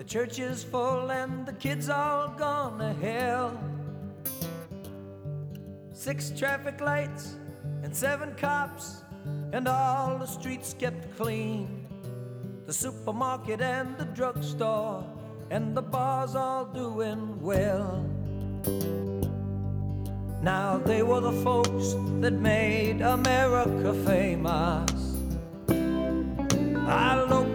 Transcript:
The church is full and the kids all gone to hell. 6 traffic lights and 7 cops, and all the streets kept clean. The supermarket and the drugstore and the bars all doing well. Now they were the folks that made America famous. I looked